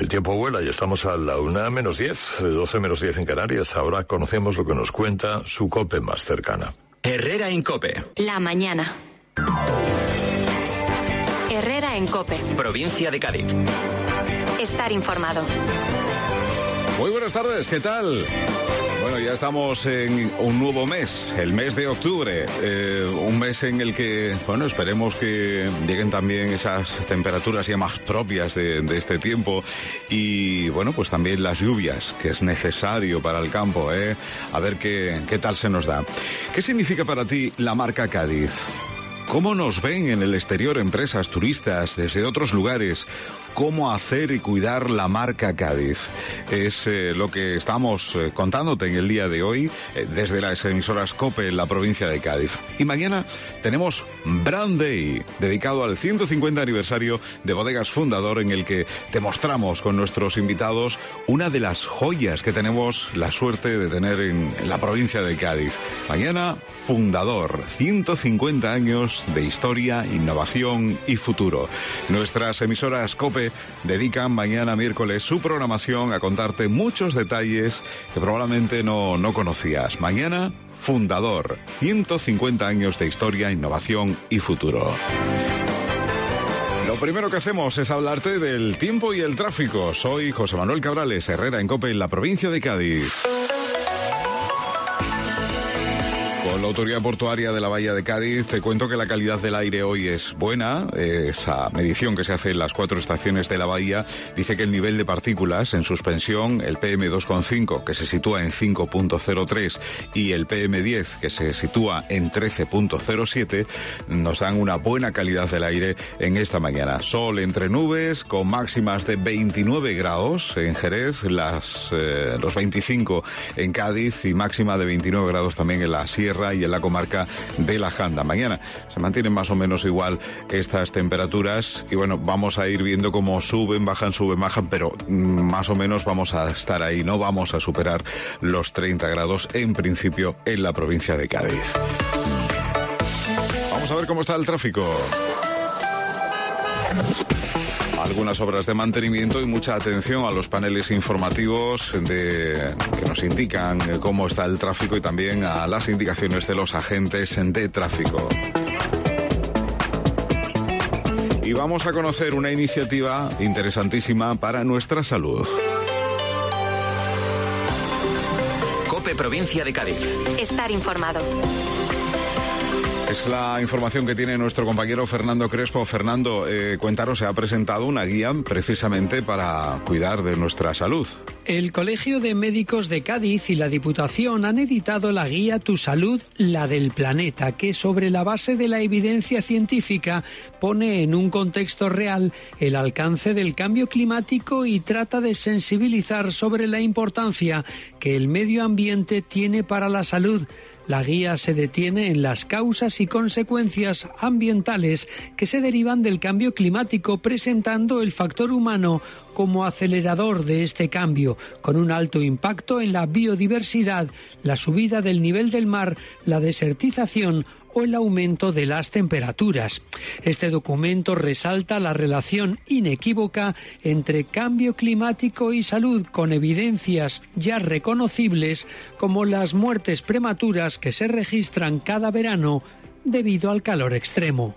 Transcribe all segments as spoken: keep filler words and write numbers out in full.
tiempo vuela y estamos a la una menos diez, doce menos diez en Canarias. Ahora conocemos lo que nos cuenta su COPE más cercana. Herrera en COPE. La mañana. Herrera en COPE. Provincia de Cádiz. Estar informado. Muy buenas tardes, ¿qué tal? Bueno, ya estamos en un nuevo mes, el mes de octubre, eh, un mes en el que, bueno, esperemos que lleguen también esas temperaturas ya más propias de, de este tiempo y, bueno, pues también las lluvias, que es necesario para el campo, ¿eh? A ver qué, qué tal se nos da. ¿Qué significa para ti la marca Cádiz? ¿Cómo nos ven en el exterior empresas, turistas, desde otros lugares? ¿Cómo hacer y cuidar la marca Cádiz? Es eh, lo que estamos eh, contándote en el día de hoy eh, desde las emisoras COPE en la provincia de Cádiz. Y mañana tenemos Brand Day, dedicado al ciento cincuenta aniversario de Bodegas Fundador, en el que te mostramos con nuestros invitados una de las joyas que tenemos la suerte de tener en, en la provincia de Cádiz. Mañana, Fundador, ciento cincuenta años de historia, innovación y futuro. Nuestras emisoras COPE dedican mañana miércoles su programación a contarte muchos detalles que probablemente no, no conocías. Mañana, Fundador, ciento cincuenta años de historia, innovación y futuro. Lo primero que hacemos es hablarte del tiempo y el tráfico. Soy José Manuel Cabrales, Herrera en COPE en la provincia de Cádiz. Con la Autoridad Portuaria de la Bahía de Cádiz te cuento que la calidad del aire hoy es buena. Esa medición que se hace en las cuatro estaciones de la bahía dice que el nivel de partículas en suspensión, el P M dos coma cinco, que se sitúa en cinco punto cero tres, y el P M diez, que se sitúa en trece punto cero siete, nos dan una buena calidad del aire en esta mañana. Sol entre nubes, con máximas de veintinueve grados en Jerez, las, eh, los veinticinco en Cádiz y máxima de veintinueve grados también en la Sierra y en la comarca de la Janda. Mañana se mantienen más o menos igual estas temperaturas y bueno, vamos a ir viendo cómo suben, bajan, suben, bajan, pero más o menos vamos a estar ahí, no vamos a superar los treinta grados en principio en la provincia de Cádiz. Vamos a ver cómo está el tráfico. Algunas obras de mantenimiento y mucha atención a los paneles informativos de, que nos indican cómo está el tráfico y también a las indicaciones de los agentes de tráfico. Y vamos a conocer una iniciativa interesantísima para nuestra salud. COPE Provincia de Cádiz. Estar informado. Es la información que tiene nuestro compañero Fernando Crespo. Fernando, eh, cuéntanos, se ha presentado una guía precisamente para cuidar de nuestra salud. El Colegio de Médicos de Cádiz y la Diputación han editado la guía Tu Salud, la del planeta, que sobre la base de la evidencia científica pone en un contexto real el alcance del cambio climático y trata de sensibilizar sobre la importancia que el medio ambiente tiene para la salud. La guía se detiene en las causas y consecuencias ambientales que se derivan del cambio climático, presentando el factor humano como acelerador de este cambio, con un alto impacto en la biodiversidad, la subida del nivel del mar, la desertización o el aumento de las temperaturas. Este documento resalta la relación inequívoca entre cambio climático y salud, con evidencias ya reconocibles como las muertes prematuras que se registran cada verano debido al calor extremo.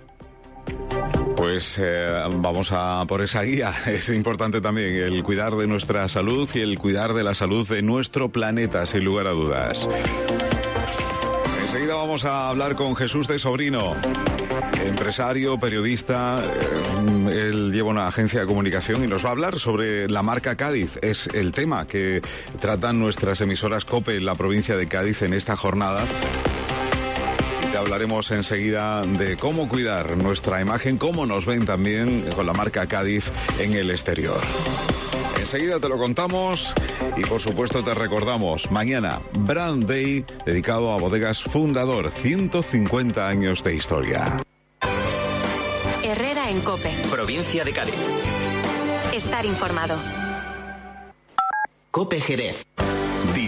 Pues eh, vamos a por esa guía. Es importante también el cuidar de nuestra salud y el cuidar de la salud de nuestro planeta, sin lugar a dudas. Enseguida vamos a hablar con Jesús de Sobrino, empresario, periodista. Eh, él lleva una agencia de comunicación y nos va a hablar sobre la marca Cádiz. Es el tema que tratan nuestras emisoras COPE en la provincia de Cádiz en esta jornada. Te hablaremos enseguida de cómo cuidar nuestra imagen, cómo nos ven también con la marca Cádiz en el exterior. Enseguida te lo contamos y por supuesto te recordamos, mañana Brand Day dedicado a Bodegas Fundador, ciento cincuenta años de historia. Herrera en COPE. Provincia de Cádiz. Estar informado. COPE Jerez.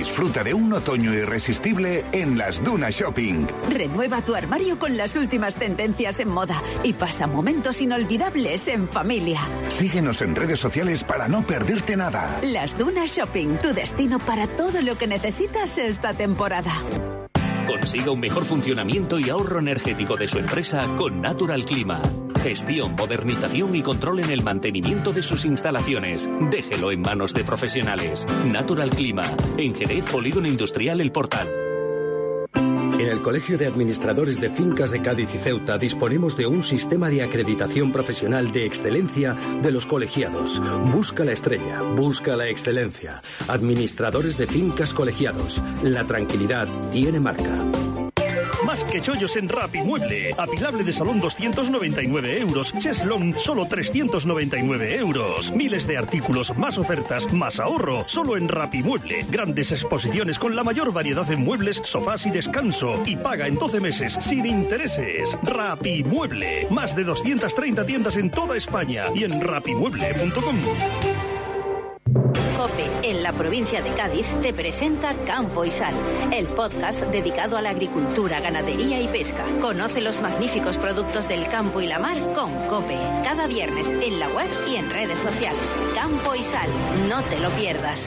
disfruta de un otoño irresistible en Las Dunas Shopping. Renueva tu armario con las últimas tendencias en moda y pasa momentos inolvidables en familia. Síguenos en redes sociales para no perderte nada. Las Dunas Shopping, tu destino para todo lo que necesitas esta temporada. Consiga un mejor funcionamiento y ahorro energético de su empresa con Natural Clima. Gestión, modernización y control en el mantenimiento de sus instalaciones. Déjelo en manos de profesionales. Natural Clima. En Jerez, Polígono Industrial El Portal. En el Colegio de Administradores de Fincas de Cádiz y Ceuta disponemos de un sistema de acreditación profesional de excelencia de los colegiados. Busca la estrella, busca la excelencia. Administradores de Fincas Colegiados. La tranquilidad tiene marca. Más que chollos en Rapimueble. Apilable de salón doscientos noventa y nueve euros. Cheslong solo trescientos noventa y nueve euros. Miles de artículos, más ofertas, más ahorro. Solo en Rapimueble. Grandes exposiciones con la mayor variedad en muebles, sofás y descanso. Y paga en doce meses sin intereses. Rapimueble. Más de doscientas treinta tiendas en toda España y en rapimueble punto com. COPE, en la provincia de Cádiz, te presenta Campo y Sal, el podcast dedicado a la agricultura, ganadería y pesca. Conoce los magníficos productos del campo y la mar con COPE. Cada viernes en la web y en redes sociales. Campo y Sal, no te lo pierdas.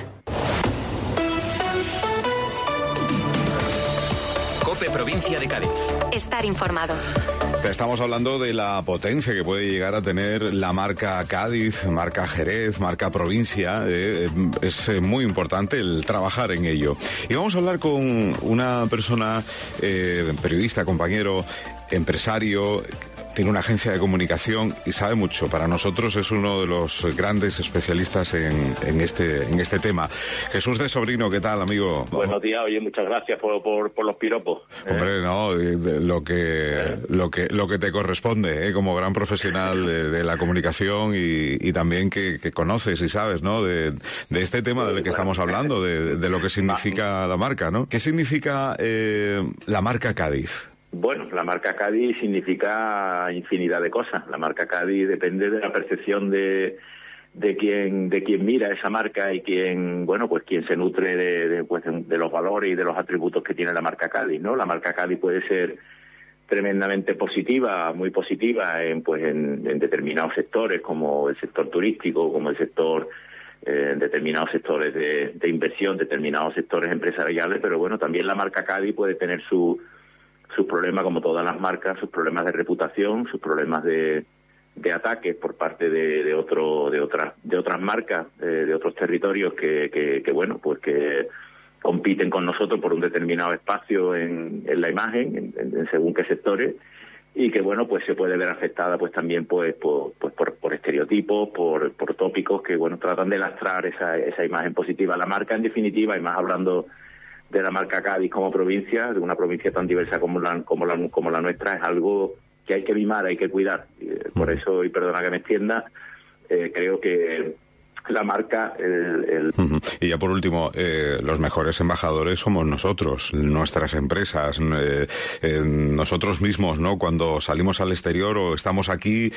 COPE Provincia de Cádiz. Estar informado. Estamos hablando de la potencia que puede llegar a tener la marca Cádiz, marca Jerez, marca provincia. Eh, es muy importante el trabajar en ello. Y vamos a hablar con una persona, eh, periodista, compañero, empresario, tiene una agencia de comunicación y sabe mucho. Para nosotros es uno de los grandes especialistas en, en este en este tema. Jesús de Sobrino, ¿qué tal, amigo? Buenos días, oye, muchas gracias por, por, por los piropos. Hombre, no, lo que ¿Eh? lo que lo que te corresponde, ¿eh? Como gran profesional de, de la comunicación y, y también que, que conoces y sabes, ¿no? De, de este tema del que estamos hablando, de, de lo que significa la marca, ¿no? ¿Qué significa eh, la marca Cádiz? Bueno, la marca Cádiz significa infinidad de cosas. La marca Cádiz depende de la percepción de de quien de quien mira esa marca y quien, bueno, pues quien se nutre de, de, pues, de los valores y de los atributos que tiene la marca Cádiz, ¿no? La marca Cádiz puede ser tremendamente positiva, muy positiva en pues en, en determinados sectores como el sector turístico, como el sector eh, en determinados sectores de, de inversión, determinados sectores empresariales, pero bueno, también la marca Cádiz puede tener su sus problemas, como todas las marcas, sus problemas de reputación, sus problemas de, de ataques por parte de, de otro de otras de otras marcas eh, de otros territorios que, que, que bueno pues que compiten con nosotros por un determinado espacio en, en la imagen, en, en, en según qué sectores, y que bueno pues se puede ver afectada pues también pues por pues por, por estereotipos, por, por tópicos que bueno tratan de lastrar esa esa imagen positiva. La marca, en definitiva, y más hablando de la marca Cádiz como provincia, de una provincia tan diversa como la como la como la nuestra, es algo que hay que mimar, hay que cuidar. Eh, por eso, y perdona que me extienda, eh, creo que la marca... El, el... Uh-huh. Y ya por último, eh, los mejores embajadores somos nosotros, nuestras empresas, eh, eh, nosotros mismos, ¿no? Cuando salimos al exterior o estamos aquí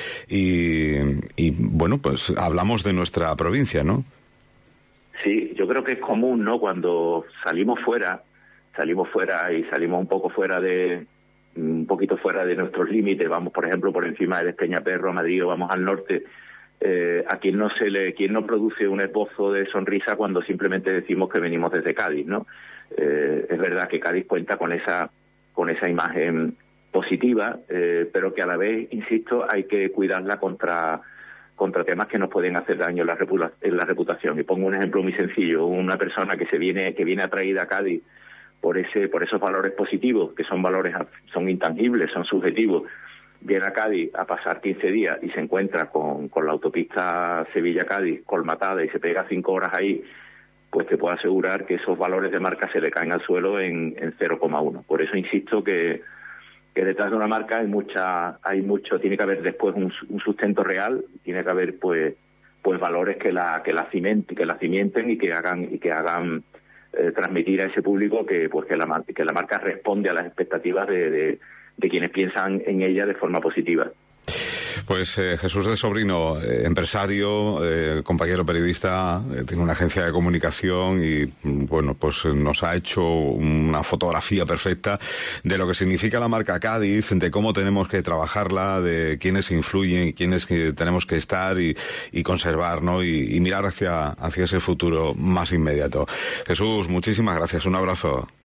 y, y, bueno, pues hablamos de nuestra provincia, ¿no? Sí, yo creo que es común, ¿no? Cuando salimos fuera, salimos fuera y salimos un poco fuera de... un poquito fuera de nuestros límites, vamos, por ejemplo, por encima de Despeñaperro, a Madrid, o vamos al norte, eh, a quien no se le, quien no produce un esbozo de sonrisa cuando simplemente decimos que venimos desde Cádiz, ¿no? Eh, es verdad que Cádiz cuenta con esa, con esa imagen positiva, eh, pero que a la vez, insisto, hay que cuidarla contra, contra temas que nos pueden hacer daño en la, repu- en la reputación. Y pongo un ejemplo muy sencillo: una persona que se viene, que viene atraída a Cádiz por ese por esos valores positivos, que son valores, son intangibles, son subjetivos, viene a Cádiz a pasar quince días y se encuentra con, con la autopista Sevilla-Cádiz colmatada y se pega cinco horas ahí, pues te puedo asegurar que esos valores de marca se le caen al suelo en, en cero coma uno. Por eso insisto que, que detrás de una marca hay mucha hay mucho tiene que haber después un, un sustento real, tiene que haber pues pues valores que la que la cimenten, que la cimienten y que hagan y que hagan Eh, transmitir a ese público que pues que la que la marca responde a las expectativas de, de, de quienes piensan en ella de forma positiva. Pues eh, Jesús de Sobrino, eh, empresario, eh, compañero periodista, eh, tiene una agencia de comunicación y, bueno, pues nos ha hecho una fotografía perfecta de lo que significa la marca Cádiz, de cómo tenemos que trabajarla, de quiénes influyen y quiénes que tenemos que estar y, y conservar, ¿no? Y, y mirar hacia, hacia ese futuro más inmediato. Jesús, muchísimas gracias. Un abrazo.